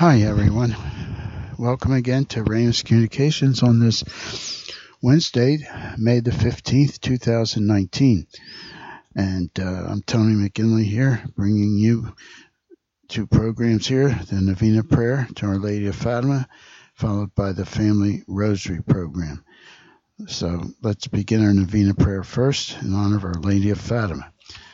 Hi, everyone. Welcome again to Ramus Communications on this Wednesday, May the 15th, 2019. And I'm Tony McGinley here, bringing you two programs here, the Novena Prayer to Our Lady of Fatima, followed by the Family Rosary program. So let's begin our Novena Prayer first in honor of Our Lady of Fatima.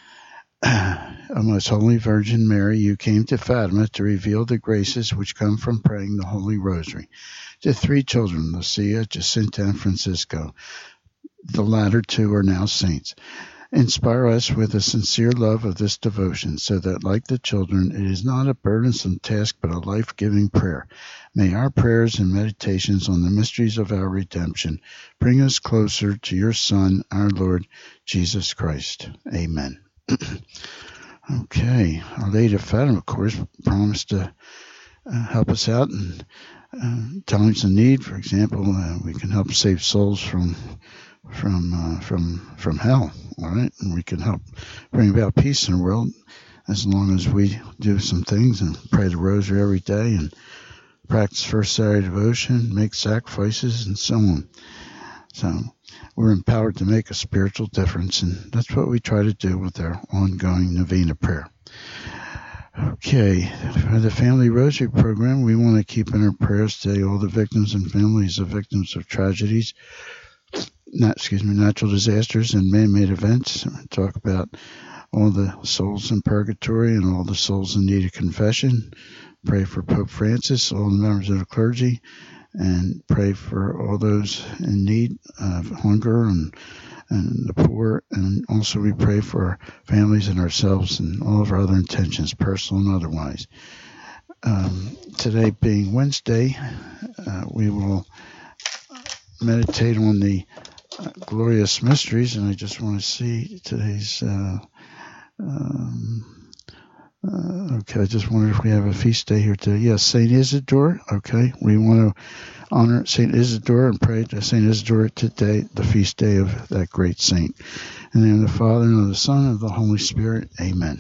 O Most Holy Virgin Mary, you came to Fatima to reveal the graces which come from praying the Holy Rosary to three children, Lucia, Jacinta, and Francisco. The latter two are now saints. Inspire us with a sincere love of this devotion, so that, like the children, it is not a burdensome task but a life-giving prayer. May our prayers and meditations on the mysteries of our redemption bring us closer to your Son, our Lord, Jesus Christ. Amen. Okay, Our Lady of Fatima, of course, promised to help us out in times of need. For example, we can help save souls from hell. All right, and we can help bring about peace in the world as long as we do some things and pray the Rosary every day and practice First Saturday devotion, make sacrifices, and so on. So we're empowered to make a spiritual difference, and that's what we try to do with our ongoing Novena Prayer. Okay, for the Family Rosary program, we want to keep in our prayers today all the victims and families of victims of tragedies, natural disasters and man-made events. Talk about all the souls in purgatory and all the souls in need of confession. Pray for Pope Francis, all the members of the clergy, and pray for all those in need of hunger and the poor. And also we pray for our families and ourselves and all of our other intentions, personal and otherwise. Today being Wednesday, we will meditate on the glorious mysteries, and I just want to see today's okay, I just wondered if we have a feast day here today. Yes, St. Isidore. Okay, we want to honor St. Isidore and pray to St. Isidore today, the feast day of that great saint. In the name of the Father, and of the Son, and of the Holy Spirit. Amen.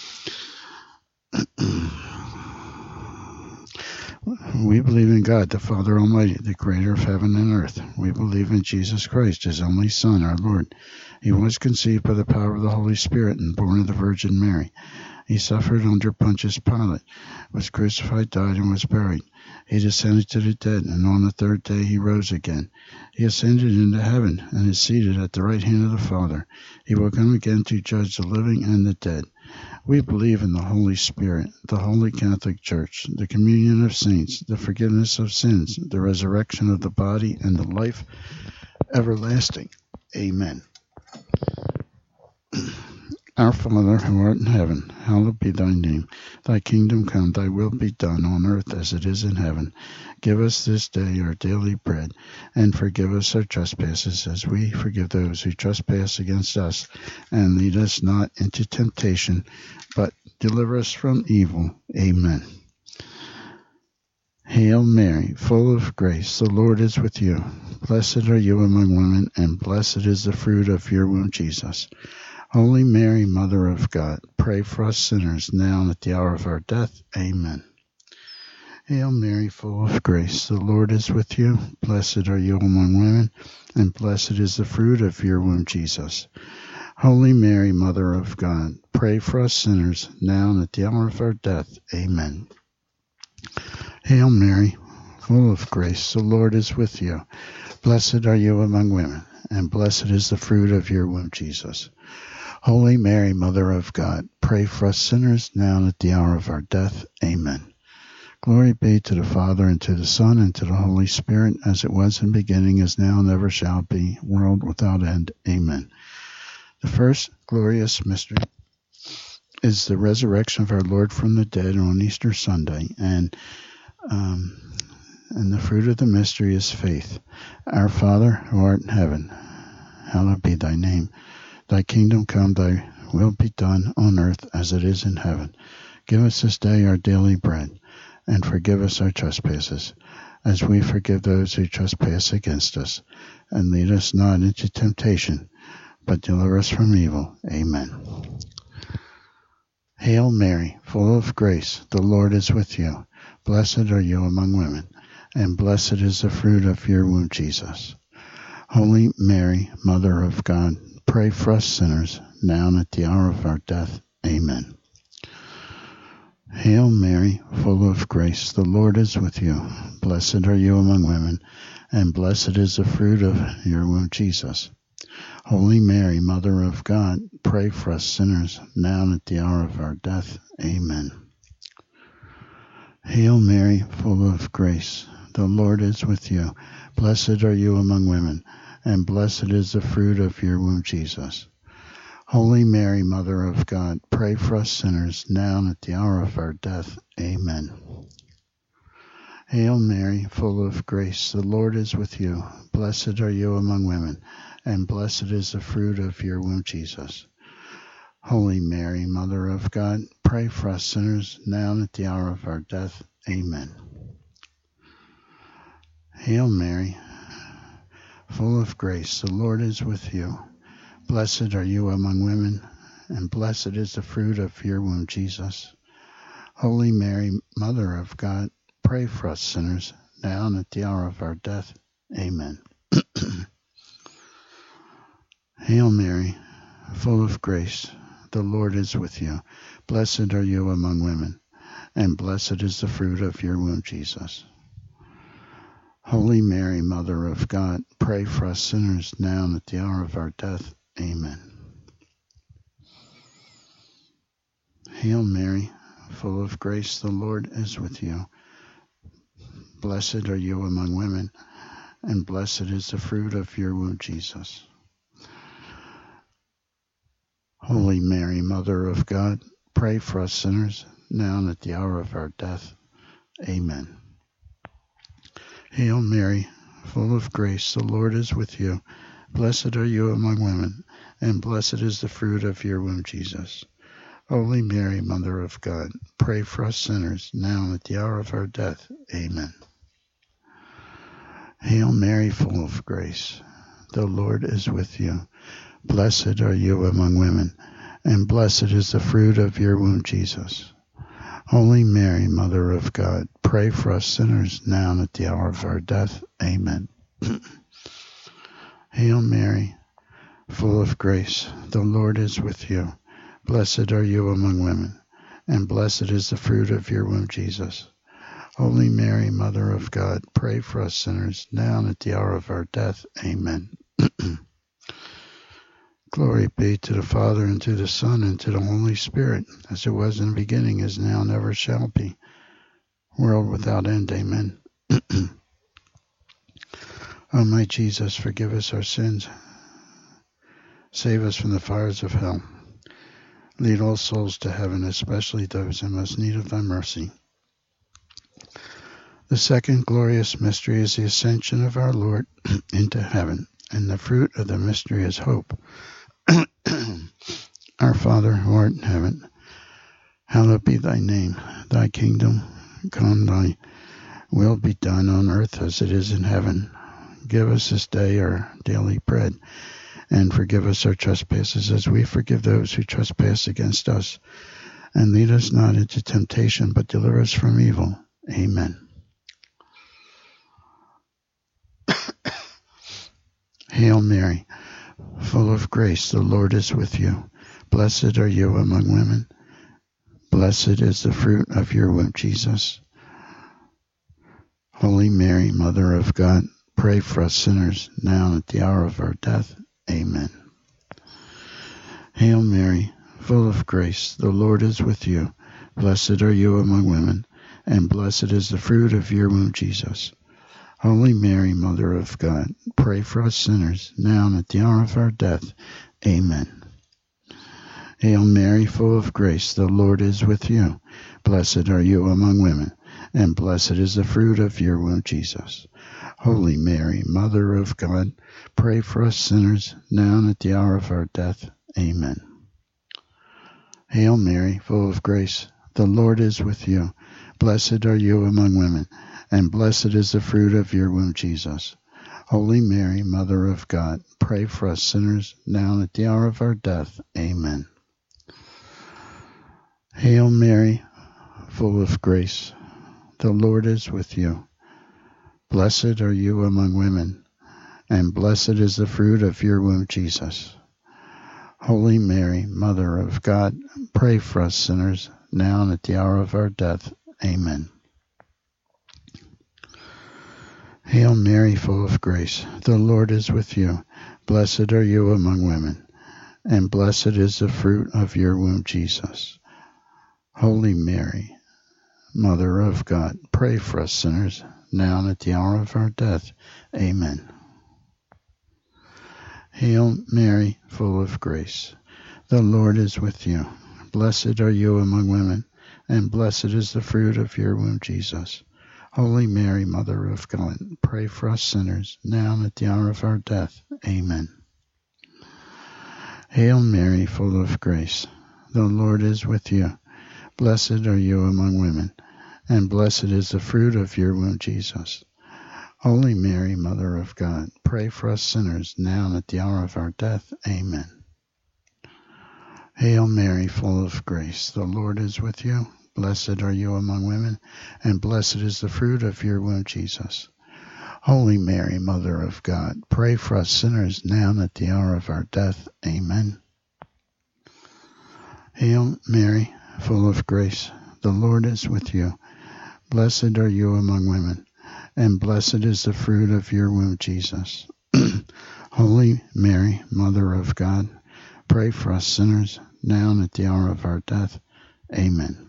We believe in God, the Father Almighty, the creator of heaven and earth. We believe in Jesus Christ, his only Son, our Lord. He was conceived by the power of the Holy Spirit and born of the Virgin Mary. He suffered under Pontius Pilate, was crucified, died, and was buried. He descended to the dead, and on the third day he rose again. He ascended into heaven and is seated at the right hand of the Father. He will come again to judge the living and the dead. We believe in the Holy Spirit, the Holy Catholic Church, the communion of saints, the forgiveness of sins, the resurrection of the body, and the life everlasting. Amen. Our Father, who art in heaven, hallowed be thy name. Thy kingdom come, thy will be done on earth as it is in heaven. Give us this day our daily bread, and forgive us our trespasses as we forgive those who trespass against us. And lead us not into temptation, but deliver us from evil. Amen. Hail Mary, full of grace, the Lord is with you. Blessed are you among women, and blessed is the fruit of your womb, Jesus. Holy Mary, Mother of God, pray for us sinners now and at the hour of our death. Amen. Hail Mary, full of grace, the Lord is with you. Blessed are you among women, and blessed is the fruit of your womb, Jesus. Holy Mary, Mother of God, pray for us sinners now and at the hour of our death. Amen. Hail Mary, full of grace, the Lord is with you. Blessed are you among women, and blessed is the fruit of your womb, Jesus. Holy Mary, Mother of God, pray for us sinners now and at the hour of our death. Amen. Glory be to the Father, and to the Son, and to the Holy Spirit, as it was in the beginning, is now, and ever shall be, world without end. Amen. The first glorious mystery is the resurrection of our Lord from the dead on Easter Sunday, and the fruit of the mystery is faith. Our Father, who art in heaven, hallowed be thy name. Thy kingdom come, thy will be done on earth as it is in heaven. Give us this day our daily bread, and forgive us our trespasses, as we forgive those who trespass against us. And lead us not into temptation, but deliver us from evil. Amen. Hail Mary, full of grace, the Lord is with you. Blessed are you among women, and blessed is the fruit of your womb, Jesus. Holy Mary, Mother of God, pray for us sinners, now and at the hour of our death. Amen. Hail Mary, full of grace, the Lord is with you. Blessed are you among women, and blessed is the fruit of your womb, Jesus. Holy Mary, Mother of God, pray for us sinners, now and at the hour of our death. Amen. Hail Mary, full of grace, the Lord is with you. Blessed are you among women, and blessed is the fruit of your womb, Jesus. Holy Mary, Mother of God, pray for us sinners, now and at the hour of our death. Amen. Hail Mary, full of grace, the Lord is with you. Blessed are you among women, and blessed is the fruit of your womb, Jesus. Holy Mary, Mother of God, pray for us sinners, now and at the hour of our death. Amen. Hail Mary, full of grace, the Lord is with you. Blessed are you among women, and blessed is the fruit of your womb, Jesus. Holy Mary, Mother of God, pray for us sinners, now and at the hour of our death. Amen. Hail Mary, full of grace, the Lord is with you. Blessed are you among women, and blessed is the fruit of your womb, Jesus. Holy Mary, Mother of God, pray for us sinners, now and at the hour of our death. Amen. Hail Mary, full of grace, the Lord is with you. Blessed are you among women, and blessed is the fruit of your womb, Jesus. Holy Mary, Mother of God, pray for us sinners, now and at the hour of our death. Amen. Hail Mary, full of grace, the Lord is with you. Blessed are you among women, and blessed is the fruit of your womb, Jesus. Holy Mary, Mother of God, pray for us sinners, now and at the hour of our death. Amen. Hail Mary, full of grace, the Lord is with you. Blessed are you among women, and blessed is the fruit of your womb, Jesus. Holy Mary, Mother of God, pray for us sinners, now and at the hour of our death. Amen. Hail Mary, full of grace, the Lord is with you. Blessed are you among women, and blessed is the fruit of your womb, Jesus. Holy Mary, Mother of God, pray for us sinners, now and at the hour of our death. Amen. Glory be to the Father, and to the Son, and to the Holy Spirit, as it was in the beginning, is now, and ever shall be, world without end. Amen. O my Jesus, forgive us our sins. Save us from the fires of hell. Lead all souls to heaven, especially those in most need of thy mercy. The second glorious mystery is the ascension of our Lord into heaven, and the fruit of the mystery is hope. Our Father, who art in heaven, hallowed be thy name. Thy kingdom come, thy will be done on earth as it is in heaven. Give us this day our daily bread, and forgive us our trespasses as we forgive those who trespass against us. And lead us not into temptation, but deliver us from evil. Amen. Hail Mary, full of grace, the Lord is with you. Blessed are you among women. Blessed is the fruit of your womb, Jesus. Holy Mary, Mother of God, pray for us sinners, now and at the hour of our death. Amen. Hail Mary, full of grace, the Lord is with you. Blessed are you among women, and blessed is the fruit of your womb, Jesus. Holy Mary, Mother of God, pray for us sinners, now and at the hour of our death. Amen. Hail Mary, full of grace, the Lord is with you. Blessed are you among women, and blessed is the fruit of your womb, Jesus. Holy Mary, Mother of God, pray for us sinners, now and at the hour of our death. Amen. Hail Mary, full of grace, the Lord is with you. Blessed are you among women, and blessed is the fruit of your womb, Jesus. Holy Mary, Mother of God, pray for us sinners, now and at the hour of our death. Amen. Hail Mary, full of grace, the Lord is with you. Blessed are you among women, and blessed is the fruit of your womb, Jesus. Holy Mary, Mother of God, pray for us sinners, now and at the hour of our death. Amen. Hail Mary, full of grace, the Lord is with you. Blessed are you among women, and blessed is the fruit of your womb, Jesus. Holy Mary, Mother of God, pray for us sinners, now and at the hour of our death. Amen. Hail Mary, full of grace, the Lord is with you. Blessed are you among women, and blessed is the fruit of your womb, Jesus. Holy Mary, Mother of God, pray for us sinners, now and at the hour of our death. Amen. Hail Mary, full of grace, the Lord is with you. Blessed are you among women, and blessed is the fruit of your womb, Jesus. Holy Mary, Mother of God, pray for us sinners, now and at the hour of our death. Amen. Hail Mary, full of grace, the Lord is with you. Blessed are you among women, and blessed is the fruit of your womb, Jesus. Holy Mary, Mother of God, pray for us sinners, now and at the hour of our death. Amen. Hail Mary, full of grace, the Lord is with you. Blessed are you among women, and blessed is the fruit of your womb, Jesus. Holy Mary, Mother of God, pray for us sinners, now and at the hour of our death. Amen.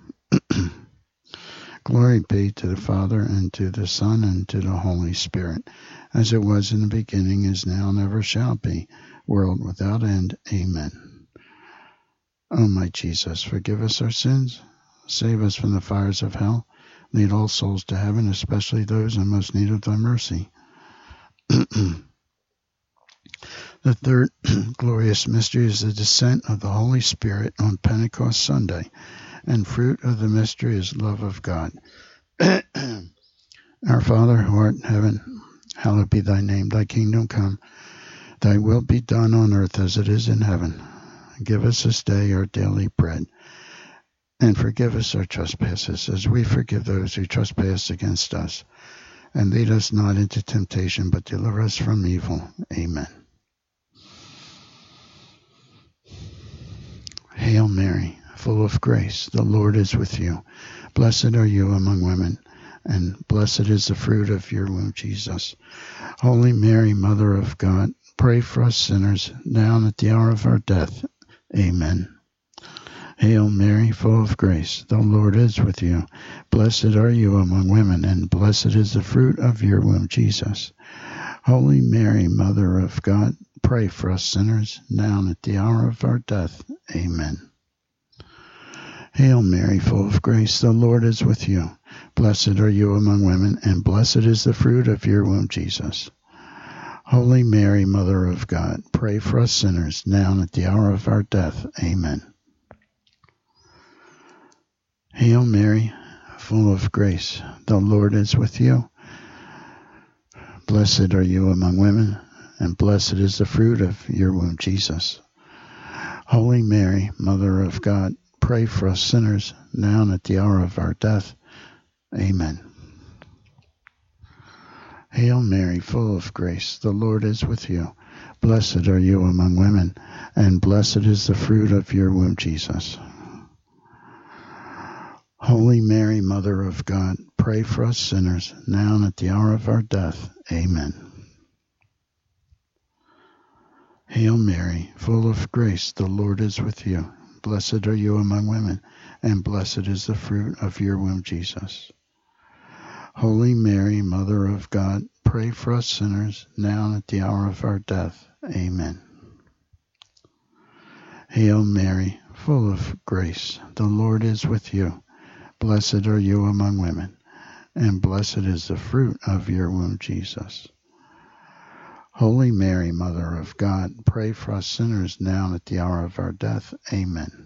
Glory be to the Father, and to the Son, and to the Holy Spirit, as it was in the beginning, is now, and ever shall be, world without end. Amen. O my Jesus, forgive us our sins, save us from the fires of hell, lead all souls to heaven, especially those in most need of thy mercy. The third glorious mystery is the descent of the Holy Spirit on Pentecost Sunday, and fruit of the mystery is love of God. Our Father, who art in heaven, hallowed be thy name. Thy kingdom come, thy will be done on earth as it is in heaven. Give us this day our daily bread, and forgive us our trespasses, as we forgive those who trespass against us. And lead us not into temptation, but deliver us from evil. Amen. Hail Mary, full of grace, the Lord is with you. Blessed are you among women, and blessed is the fruit of your womb, Jesus. Holy Mary, Mother of God, pray for us sinners, now and at the hour of our death. Amen. Hail Mary, full of grace, the Lord is with you. Blessed are you among women, and blessed is the fruit of your womb, Jesus. Holy Mary, Mother of God, pray for us sinners, now and at the hour of our death. Amen. Hail Mary, full of grace, the Lord is with you. Blessed are you among women, and blessed is the fruit of your womb, Jesus. Holy Mary, Mother of God, pray for us sinners, now and at the hour of our death. Amen. Hail Mary, full of grace, the Lord is with you. Blessed are you among women, and blessed is the fruit of your womb, Jesus. Holy Mary, Mother of God, pray for us sinners, now and at the hour of our death. Amen. Hail Mary, full of grace, the Lord is with you. Blessed are you among women, and blessed is the fruit of your womb, Jesus. Holy Mary, Mother of God, pray for us sinners, now and at the hour of our death. Amen. Hail Mary, full of grace, the Lord is with you. Blessed are you among women, and blessed is the fruit of your womb, Jesus. Holy Mary, Mother of God, pray for us sinners, now and at the hour of our death. Amen. Hail Mary, full of grace, the Lord is with you. Blessed are you among women, and blessed is the fruit of your womb, Jesus. Holy Mary, Mother of God, pray for us sinners, now and at the hour of our death. Amen.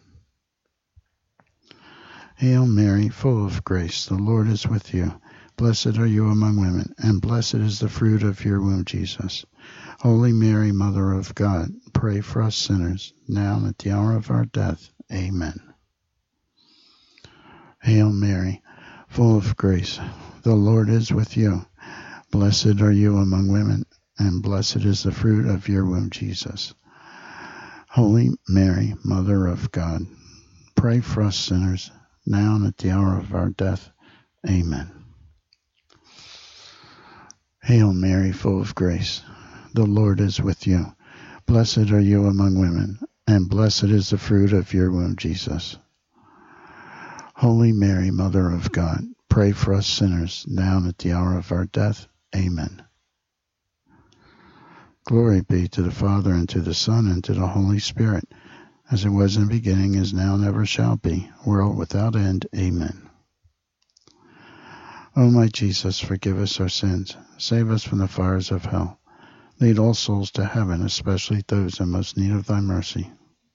Hail Mary, full of grace, the Lord is with you. Blessed are you among women, and blessed is the fruit of your womb, Jesus. Holy Mary, Mother of God, pray for us sinners, now and at the hour of our death. Amen. Hail Mary, full of grace. The Lord is with you. Blessed are you among women, and blessed is the fruit of your womb, Jesus. Holy Mary, Mother of God, pray for us sinners, now and at the hour of our death. Amen. Hail Mary, full of grace. The Lord is with you. Blessed are you among women, and blessed is the fruit of your womb, Jesus. Holy Mary, Mother of God, pray for us sinners, now and at the hour of our death. Amen. Glory be to the Father, and to the Son, and to the Holy Spirit, as it was in the beginning, is now, and ever shall be, world without end. Amen. O my Jesus, forgive us our sins, save us from the fires of hell. Lead all souls to heaven, especially those in most need of thy mercy.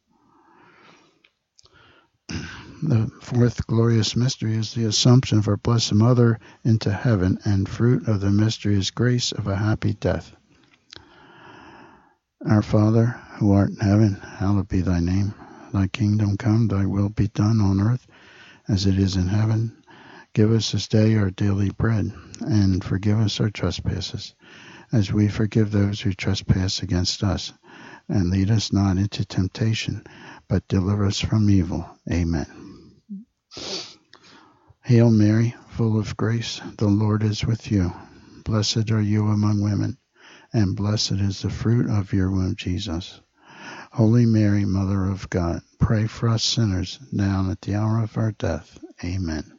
The fourth glorious mystery is the Assumption of our Blessed Mother into heaven, and fruit of the mystery is grace of a happy death. Our Father, who art in heaven, hallowed be thy name. Thy kingdom come, thy will be done on earth as it is in heaven. Give us this day our daily bread, and forgive us our trespasses, as we forgive those who trespass against us. And lead us not into temptation, but deliver us from evil. Amen. Hail Mary, full of grace, the Lord is with you. Blessed are you among women, and blessed is the fruit of your womb, Jesus. Holy Mary, Mother of God, pray for us sinners, now and at the hour of our death. Amen.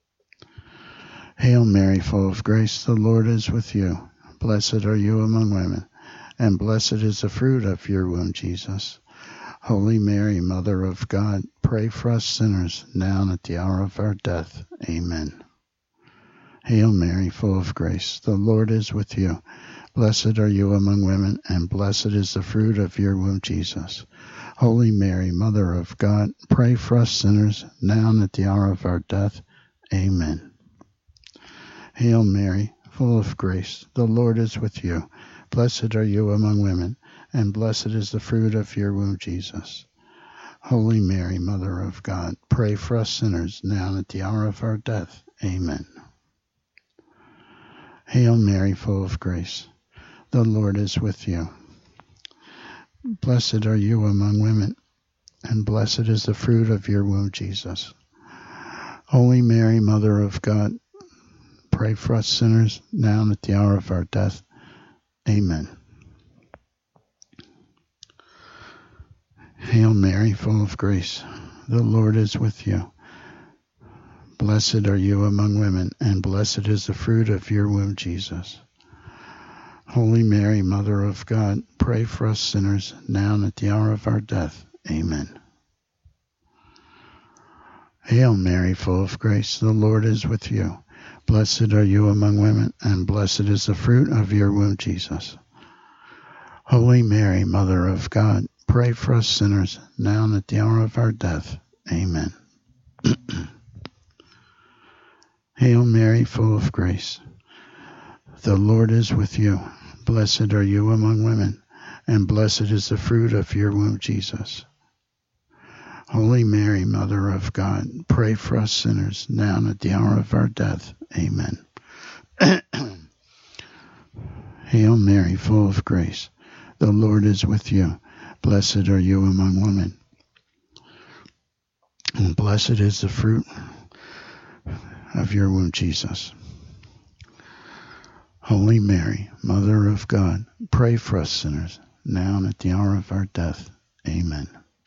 Hail Mary, full of grace, the Lord is with you. Blessed are you among women, and blessed is the fruit of your womb, Jesus. Holy Mary, Mother of God, pray for us sinners, now and at the hour of our death. Amen. Hail Mary, full of grace, the Lord is with you. Blessed are you among women, and blessed is the fruit of your womb, Jesus. Holy Mary, Mother of God, pray for us sinners, now and at the hour of our death. Amen. Hail Mary, full of grace, the Lord is with you. Blessed are you among women, and blessed is the fruit of your womb, Jesus. Holy Mary, Mother of God, pray for us sinners, now and at the hour of our death. Amen. Hail Mary, full of grace, the Lord is with you. Blessed are you among women, and blessed is the fruit of your womb, Jesus. Holy Mary, Mother of God, pray for us sinners, now and at the hour of our death. Amen. Hail Mary, full of grace, the Lord is with you. Blessed are you among women, and blessed is the fruit of your womb, Jesus. Holy Mary, Mother of God, pray for us sinners, now and at the hour of our death. Amen. Hail Mary, full of grace, the Lord is with you. Blessed are you among women, and blessed is the fruit of your womb, Jesus. Holy Mary, Mother of God, pray for us sinners, now and at the hour of our death. Amen. Hail Mary, full of grace, the Lord is with you. Blessed are you among women, and blessed is the fruit of your womb, Jesus. Holy Mary, Mother of God, pray for us sinners, now and at the hour of our death. Amen. Hail Mary, full of grace, the Lord is with you. Blessed are you among women, and blessed is the fruit of your womb, Jesus. Holy Mary, Mother of God, pray for us sinners, now and at the hour of our death. Amen.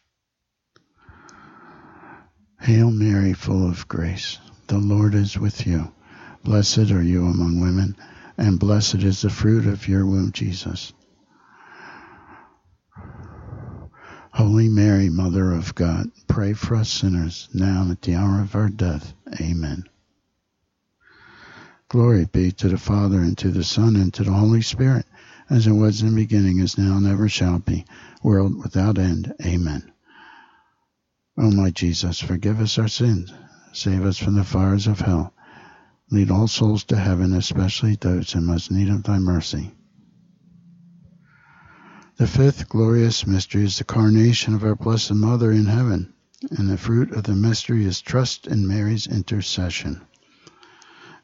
Hail Mary, full of grace, the Lord is with you. Blessed are you among women, and blessed is the fruit of your womb, Jesus. Holy Mary, Mother of God, pray for us sinners, now and at the hour of our death. Amen. Glory be to the Father, and to the Son, and to the Holy Spirit, as it was in the beginning, is now, and ever shall be, world without end. Amen. O my Jesus, forgive us our sins, save us from the fires of hell. Lead all souls to heaven, especially those in most need of thy mercy. The fifth glorious mystery is the coronation of our Blessed Mother in heaven, and the fruit of the mystery is trust in Mary's intercession.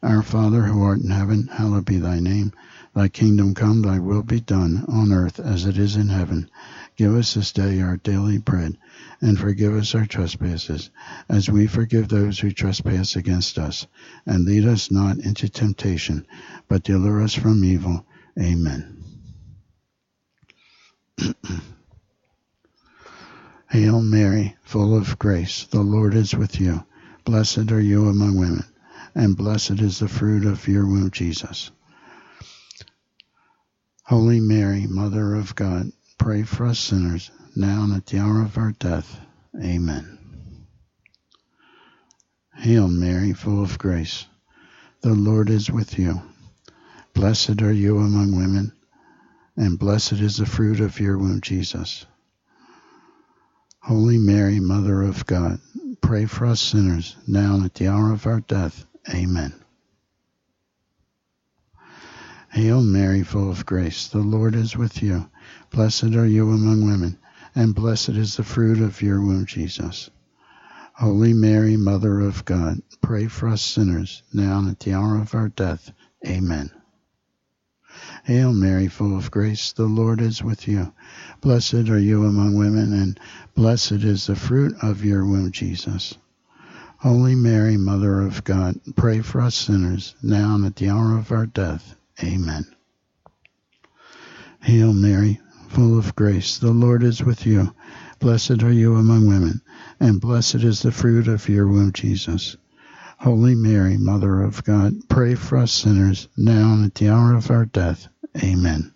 Our Father who art in heaven, hallowed be thy name. Thy kingdom come, thy will be done, on earth as it is in heaven. Give us this day our daily bread, and forgive us our trespasses, as we forgive those who trespass against us. And lead us not into temptation, but deliver us from evil. Amen. Hail Mary, full of grace, the Lord is with you. Blessed are you among women, and blessed is the fruit of your womb, Jesus. Holy Mary, Mother of God, pray for us sinners, now and at the hour of our death. Amen. Hail Mary, full of grace, the Lord is with you. Blessed are you among women, and blessed is the fruit of your womb, Jesus. Holy Mary, Mother of God, pray for us sinners, now and at the hour of our death. Amen. Hail Mary, full of grace, the Lord is with you. Blessed are you among women, and blessed is the fruit of your womb, Jesus. Holy Mary, Mother of God, pray for us sinners, now and at the hour of our death. Amen. Hail Mary, full of grace, the Lord is with you. Blessed are you among women, and blessed is the fruit of your womb, Jesus. Holy Mary, Mother of God, pray for us sinners, now and at the hour of our death. Amen. Hail Mary, full of grace, the Lord is with you. Blessed are you among women, and blessed is the fruit of your womb, Jesus. Holy Mary, Mother of God, pray for us sinners, now and at the hour of our death. Amen.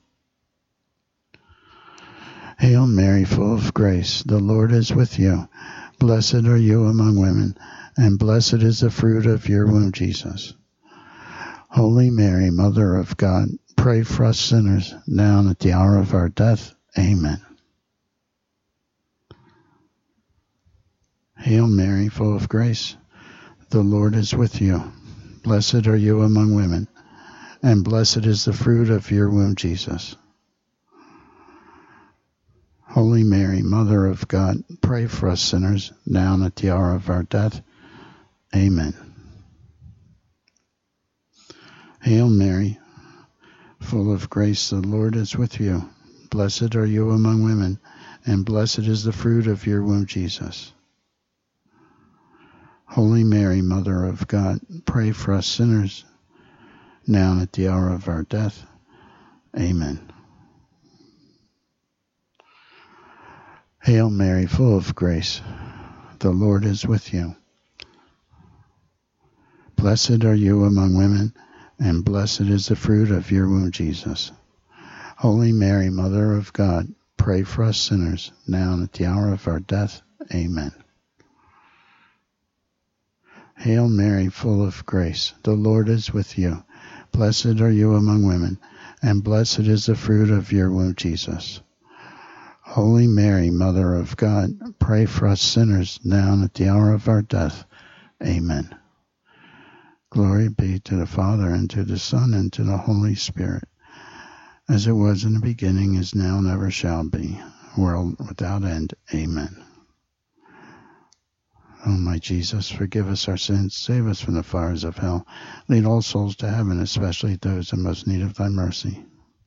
Hail Mary, full of grace, the Lord is with you. Blessed are you among women, and blessed is the fruit of your womb, Jesus. Holy Mary, Mother of God, pray for us sinners, now and at the hour of our death. Amen. Hail Mary, full of grace, the Lord is with you. Blessed are you among women, and blessed is the fruit of your womb, Jesus. Holy Mary, Mother of God, pray for us sinners, now and at the hour of our death. Amen. Hail Mary, full of grace, the Lord is with you. Blessed are you among women, and blessed is the fruit of your womb, Jesus. Holy Mary, Mother of God, pray for us sinners, now and at the hour of our death. Amen. Hail Mary, full of grace, the Lord is with you. Blessed are you among women, and blessed is the fruit of your womb, Jesus. Holy Mary, Mother of God, pray for us sinners, now and at the hour of our death. Amen. Hail Mary, full of grace, the Lord is with you. Blessed are you among women, and blessed is the fruit of your womb, Jesus. Holy Mary, Mother of God, pray for us sinners, now and at the hour of our death. Amen. Glory be to the Father, and to the Son, and to the Holy Spirit, as it was in the beginning, is now, and ever shall be, world without end. Amen. O my Jesus, forgive us our sins, save us from the fires of hell, lead all souls to heaven, especially those in most need of thy mercy.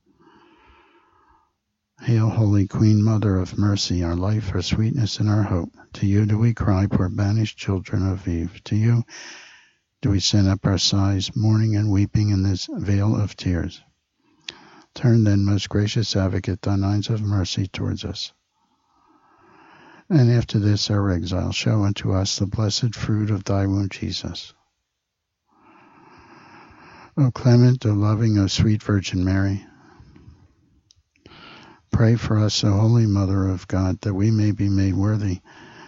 Hail, Holy Queen, Mother of Mercy, our life, our sweetness, and our hope. To you do we cry, poor banished children of Eve. To you do we send up our sighs, mourning and weeping in this vale of tears. Turn then, most gracious Advocate, thine eyes of mercy towards us. And after this our exile, show unto us the blessed fruit of thy womb, Jesus. O clement, O loving, O sweet Virgin Mary, pray for us, O Holy Mother of God, that we may be made worthy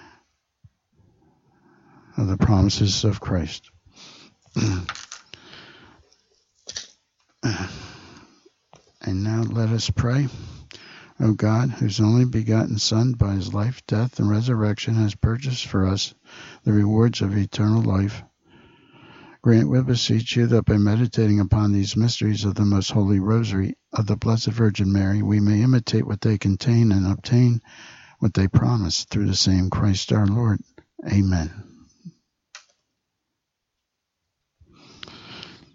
of the promises of Christ. And now let us pray. O God, whose only begotten Son, by his life, death, and resurrection, has purchased for us the rewards of eternal life, grant, we beseech you, that by meditating upon these mysteries of the most holy Rosary of the Blessed Virgin Mary, we may imitate what they contain and obtain what they promise, through the same Christ our Lord. Amen.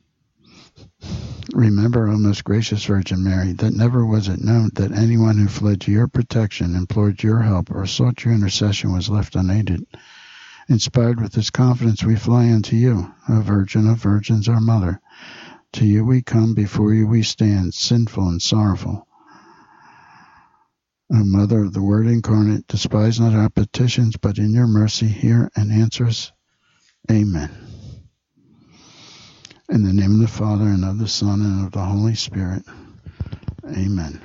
Remember, O most gracious Virgin Mary, that never was it known that anyone who fled to your protection, implored your help, or sought your intercession was left unaided. Inspired with this confidence, we fly unto you, O Virgin of Virgins, our Mother. To you we come, before you we stand, sinful and sorrowful. O Mother of the Word incarnate, despise not our petitions, but in your mercy hear and answer us. Amen. In the name of the Father, and of the Son, and of the Holy Spirit. Amen.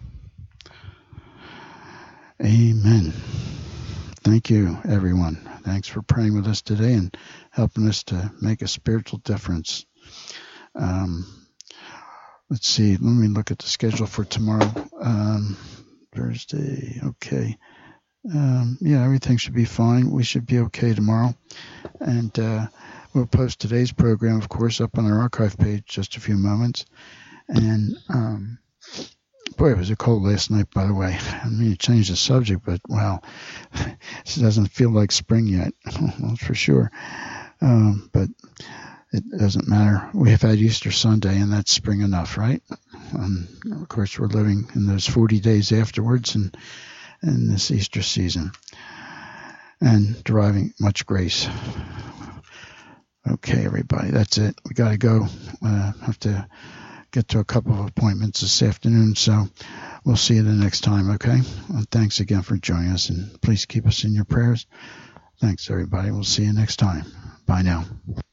Amen. Thank you, everyone. Thanks for praying with us today and helping us to make a spiritual difference. Let's see. Let me look at the schedule for tomorrow. Thursday. Okay. Yeah, everything should be fine. We should be okay tomorrow. And we'll post today's program, of course, up on our archive page just a few moments. And boy, it was a cold last night, by the way. I mean, you changed the subject, but wow, it doesn't feel like spring yet. That's for sure. But it doesn't matter. We have had Easter Sunday, and that's spring enough, right? Of course, we're living in those 40 days afterwards and in this Easter season and deriving much grace. Okay, everybody, that's it. We got to go. Have to get to a couple of appointments this afternoon, so we'll see you the next time, okay? And thanks again for joining us, and please keep us in your prayers. Thanks, everybody. We'll see you next time. Bye now.